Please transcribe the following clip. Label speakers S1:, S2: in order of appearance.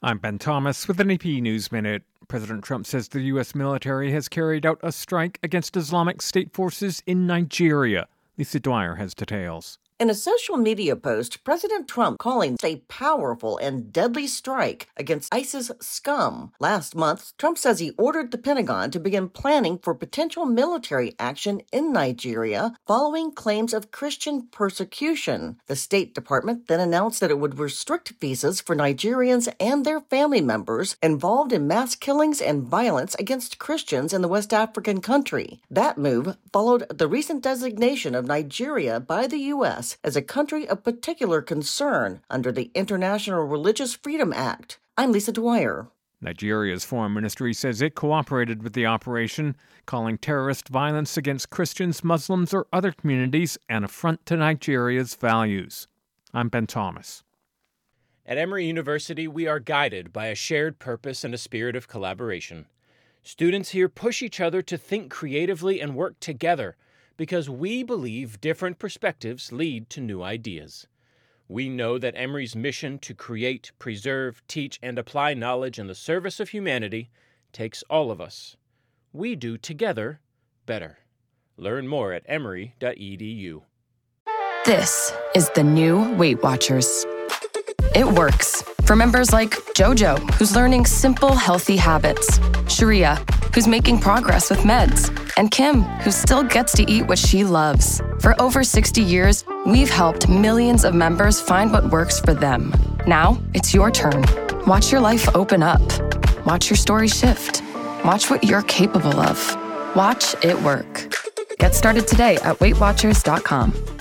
S1: I'm Ben Thomas with an AP News Minute. President Trump says the U.S. military has carried out a strike against Islamic State forces in Nigeria. Lisa Dwyer has details.
S2: In a social media post, President Trump calling a powerful and deadly strike against ISIS scum. Last month, Trump says he ordered the Pentagon to begin planning for potential military action in Nigeria following claims of Christian persecution. The State Department then announced that it would restrict visas for Nigerians and their family members involved in mass killings and violence against Christians in the West African country. That move followed the recent designation of Nigeria by the U.S. as a country of particular concern under the International Religious Freedom Act. I'm Lisa Dwyer.
S1: Nigeria's foreign ministry says it cooperated with the operation, calling terrorist violence against Christians, Muslims, or other communities an affront to Nigeria's values. I'm Ben Thomas.
S3: At Emory University, we are guided by a shared purpose and a spirit of collaboration. Students here push each other to think creatively and work together, because we believe different perspectives lead to new ideas. We know that Emory's mission to create, preserve, teach, and apply knowledge in the service of humanity takes all of us. We do together better. Learn more at emory.edu.
S4: This is the new Weight Watchers. It works for members like JoJo, who's learning simple, healthy habits, Sharia, who's making progress with meds, and Kim, who still gets to eat what she loves. For over 60 years, we've helped millions of members find what works for them. Now, it's your turn. Watch your life open up. Watch your story shift. Watch what you're capable of. Watch it work. Get started today at WeightWatchers.com.